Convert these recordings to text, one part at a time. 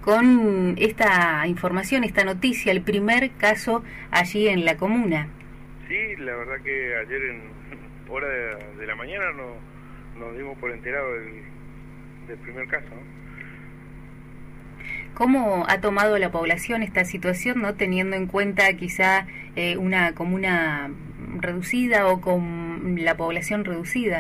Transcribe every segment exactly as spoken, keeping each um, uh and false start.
con esta información, esta noticia, el primer caso allí en la comuna. Sí, la verdad que ayer en hora de, de la mañana no, nos dimos por enterado del, del primer caso, ¿no? ¿Cómo ha tomado la población esta situación, no teniendo en cuenta quizá eh, una comuna reducida o con la población reducida?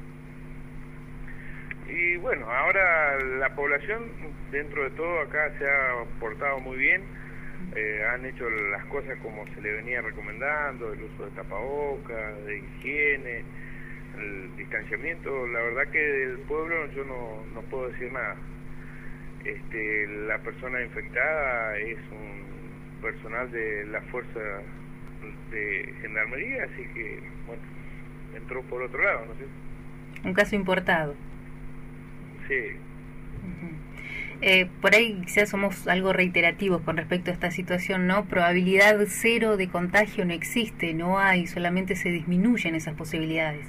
Y bueno, ahora la población, dentro de todo, acá se ha portado muy bien, eh, han hecho las cosas como se le venía recomendando, el uso de tapabocas, de higiene, el distanciamiento. La verdad que del pueblo yo no, no puedo decir nada. Este, la persona infectada es un personal de la fuerza de gendarmería, así que, bueno, entró por otro lado, no sé. Un caso importado. Sí. Uh-huh. Eh, por ahí quizás somos algo reiterativos con respecto a esta situación, ¿no? Probabilidad cero de contagio no existe, no hay, solamente se disminuyen esas posibilidades.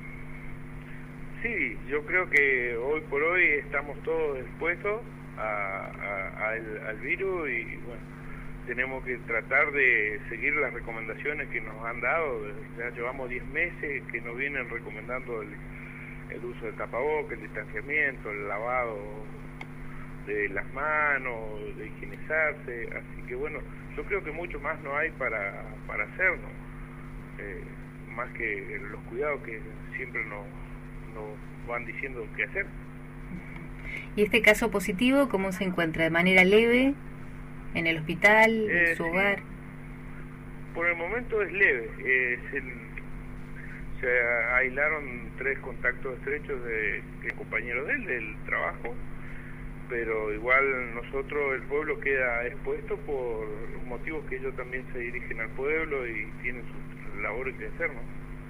Sí, yo creo que hoy por hoy estamos todos expuestos a, a, a el, al virus y bueno, tenemos que tratar de seguir las recomendaciones que nos han dado. Ya llevamos diez meses que nos vienen recomendando el, el uso del tapabocas, el distanciamiento, el lavado de las manos, de higienizarse, así que bueno, yo creo que mucho más no hay para, para hacernos, eh, más que los cuidados que siempre nos, nos van diciendo qué hacer. ¿Y este caso positivo cómo se encuentra? ¿De manera leve? ¿En el hospital? ¿En eh, su sí. hogar? Por el momento es leve. Eh, se, se aislaron tres contactos estrechos de, de compañeros de él, del trabajo, pero igual nosotros, el pueblo queda expuesto por motivos que ellos también se dirigen al pueblo y tienen sus labores que hacer, ¿no?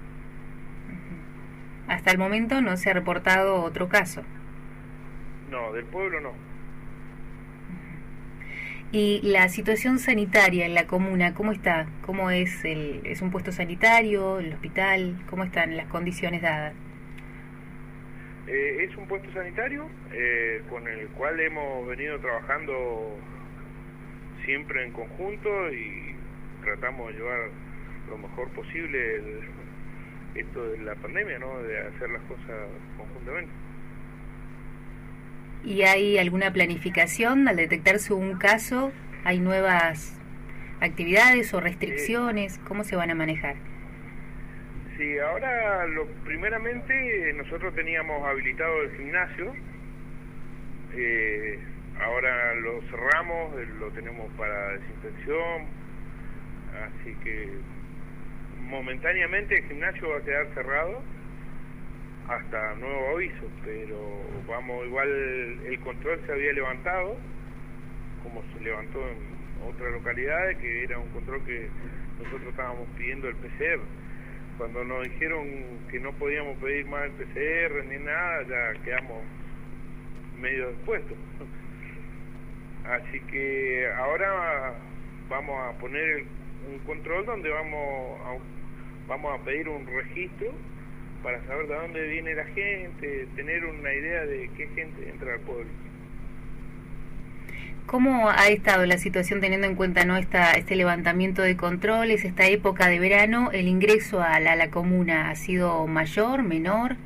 Hasta el momento no se ha reportado otro caso. No, del pueblo no. ¿Y la situación sanitaria en la comuna, cómo está? ¿Cómo es? El, ¿Es un puesto sanitario, el hospital? ¿Cómo están las condiciones dadas? Eh, es un puesto sanitario eh, con el cual hemos venido trabajando siempre en conjunto y tratamos de llevar lo mejor posible el, esto de la pandemia, ¿no? De hacer las cosas conjuntamente. ¿Y hay alguna planificación al detectarse un caso? ¿Hay nuevas actividades o restricciones? ¿Cómo se van a manejar? Sí, ahora lo primeramente nosotros teníamos habilitado el gimnasio, eh, ahora lo cerramos, lo tenemos para desinfección, así que momentáneamente el gimnasio va a quedar cerrado hasta nuevo aviso, pero vamos, igual el control se había levantado, como se levantó en otras localidades, que era un control que nosotros estábamos pidiendo el P C R. Cuando nos dijeron que no podíamos pedir más el P C R ni nada, ya quedamos medio expuestos. Así que ahora vamos a poner un control donde vamos a, vamos a pedir un registro para saber de dónde viene la gente, tener una idea de qué gente entra al pueblo. ¿Cómo ha estado la situación teniendo en cuenta no esta, este levantamiento de controles, esta época de verano? ¿El ingreso a la, a la comuna ha sido mayor, menor?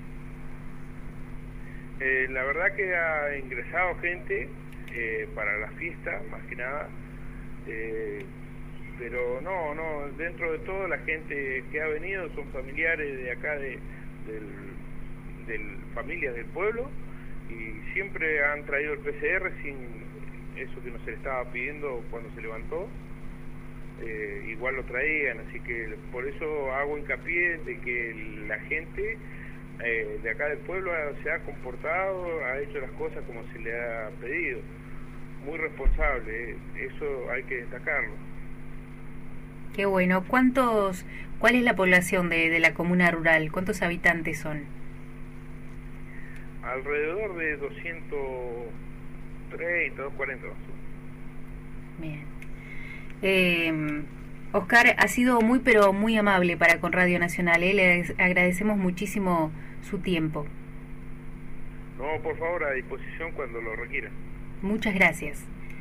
Eh, la verdad que ha ingresado gente eh, para la fiesta, más que nada, eh, pero no, no, dentro de todo la gente que ha venido son familiares de acá, de, del, del familias del pueblo, y siempre han traído el P C R sin eso que no se le estaba pidiendo cuando se levantó, eh, igual lo traían, así que por eso hago hincapié de que la gente eh, de acá del pueblo se ha comportado, ha hecho las cosas como se le ha pedido, muy responsable, eh, eso hay que destacarlo. Qué bueno. ¿Cuántos, cuál es la población de, de la comuna rural? ¿Cuántos habitantes son? Alrededor de doscientos treinta, doscientos cuarenta. Bien. Eh, Oscar, ha sido muy pero muy amable para con Radio Nacional, ¿eh? Le agradecemos muchísimo su tiempo. No, por favor, a disposición cuando lo requiera. Muchas gracias.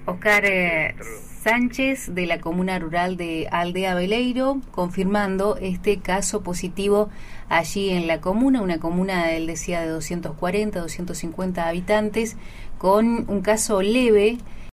Oscar eh, Sánchez, de la comuna rural de Aldea Beleiro, confirmando este caso positivo allí en la comuna, una comuna, él decía, de doscientos cuarenta, doscientos cincuenta habitantes, con un caso leve